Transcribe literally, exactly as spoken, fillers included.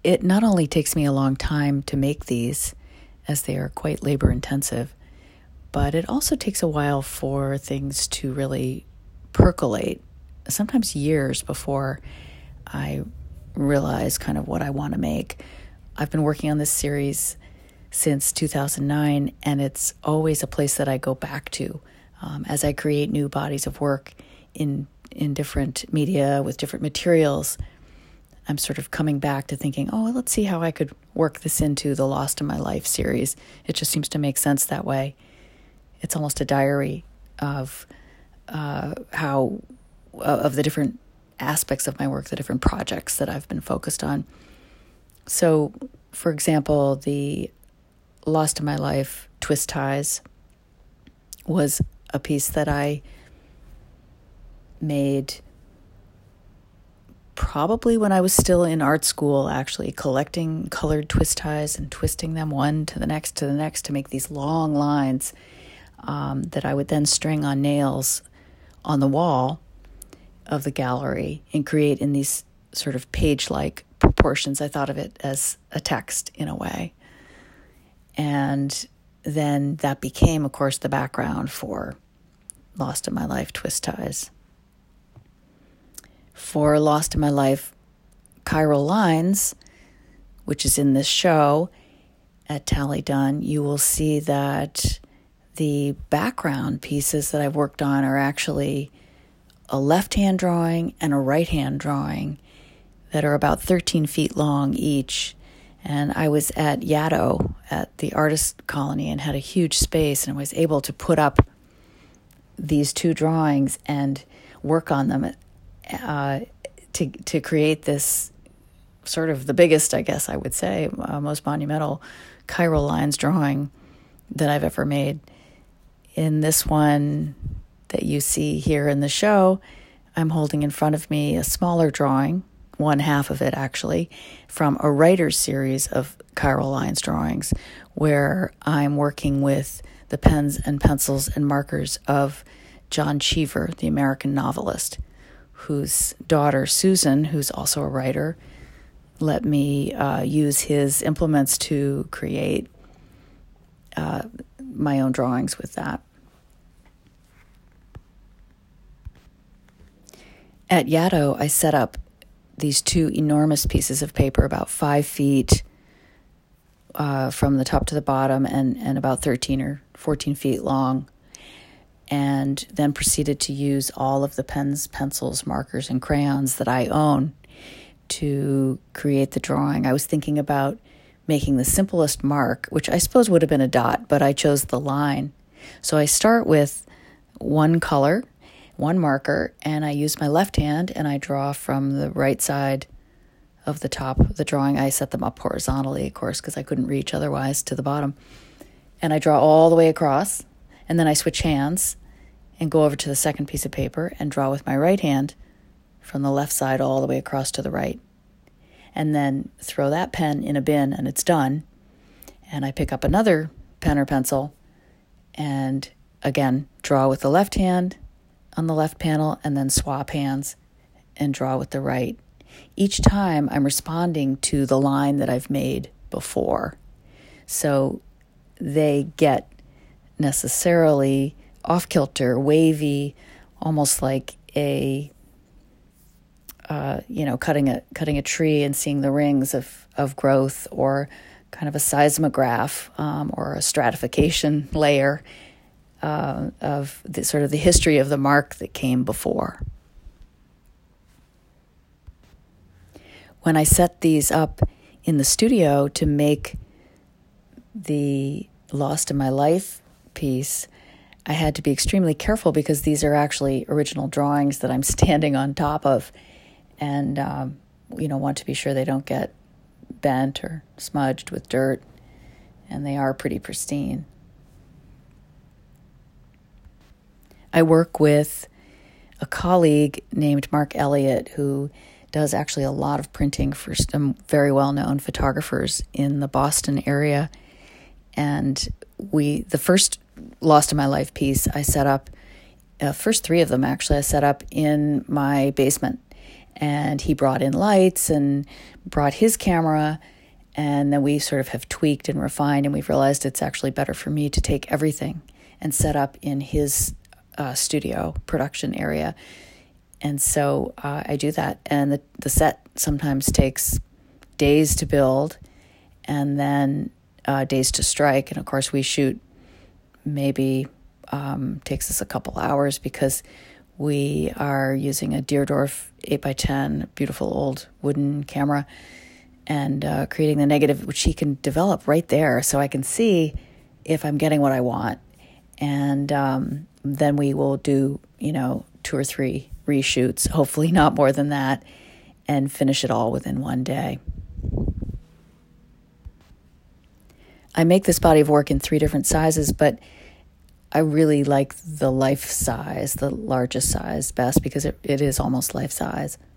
it not only takes me a long time to make these, as they are quite labor intensive, but it also takes a while for things to really percolate, sometimes years before I realize kind of what I want to make. I've been working on this series since two thousand nine, and it's always a place that I go back to um, as I create new bodies of work in in different media with different materials. I'm sort of coming back to thinking, oh, let's see how I could work this into the Lost in My Life series. It just seems to make sense that way. It's almost a diary of uh, how of the different aspects of my work, the different projects that I've been focused on. So, for example, the Lost in My Life Twist Ties was a piece that I made probably when I was still in art school, actually collecting colored twist ties and twisting them one to the next to the next to make these long lines um, that I would then string on nails on the wall of the gallery and create in these sort of page-like proportions. I thought of it as a text in a way. And then that became, of course, the background for Lost in My Life Twist Ties. For Lost in My Life Chiral Lines, which is in this show at Tally Dunn, you will see that the background pieces that I've worked on are actually a left-hand drawing and a right-hand drawing that are about thirteen feet long each. And I was at Yaddo at the artist colony and had a huge space, and I was able to put up these two drawings and work on them uh, to to create this sort of the biggest, I guess I would say, uh, most monumental chiral lines drawing that I've ever made. In this one that you see here in the show, I'm holding in front of me a smaller drawing, one half of it actually, from a writer's series of chiral lines drawings where I'm working with the pens and pencils and markers of John Cheever, the American novelist, whose daughter Susan, who's also a writer, let me uh, use his implements to create uh, my own drawings with that. At Yaddo, I set up these two enormous pieces of paper, about five feet uh, from the top to the bottom and, and about thirteen or fourteen feet long, and then proceeded to use all of the pens, pencils, markers, and crayons that I own to create the drawing. I was thinking about making the simplest mark, which I suppose would have been a dot, but I chose the line. So I start with one color, one marker, and I use my left hand and I draw from the right side of the top of the drawing. I set them up horizontally, of course, because I couldn't reach otherwise to the bottom. And I draw all the way across, and then I switch hands and go over to the second piece of paper and draw with my right hand from the left side all the way across to the right. And then throw that pen in a bin and it's done. And I pick up another pen or pencil and again draw with the left hand on the left panel and then swap hands and draw with the right. Each time I'm responding to the line that I've made before. So they get necessarily off-kilter, wavy, almost like a Uh, you know, cutting a cutting a tree and seeing the rings of, of growth, or kind of a seismograph um, or a stratification layer uh, of the sort of the history of the mark that came before. When I set these up in the studio to make the Lost in My Life piece, I had to be extremely careful because these are actually original drawings that I'm standing on top of. And, um, you know, want to be sure they don't get bent or smudged with dirt. And they are pretty pristine. I work with a colleague named Mark Elliott, who does actually a lot of printing for some very well-known photographers in the Boston area. And we, the first Lost in My Life piece I set up, uh, first three of them actually, I set up in my basement. And he brought in lights and brought his camera. And then we sort of have tweaked and refined, and we've realized it's actually better for me to take everything and set up in his uh, studio production area. And so uh, I do that. And the, the set sometimes takes days to build and then uh, days to strike. And of course, we shoot maybe um, takes us a couple hours because we are using a Deardorff eight by ten, beautiful old wooden camera, and uh, creating the negative, which he can develop right there so I can see if I'm getting what I want. And um, then we will do, you know, two or three reshoots, hopefully not more than that, and finish it all within one day. I make this body of work in three different sizes, but I really like the life size, the largest size best, because it, it is almost life size.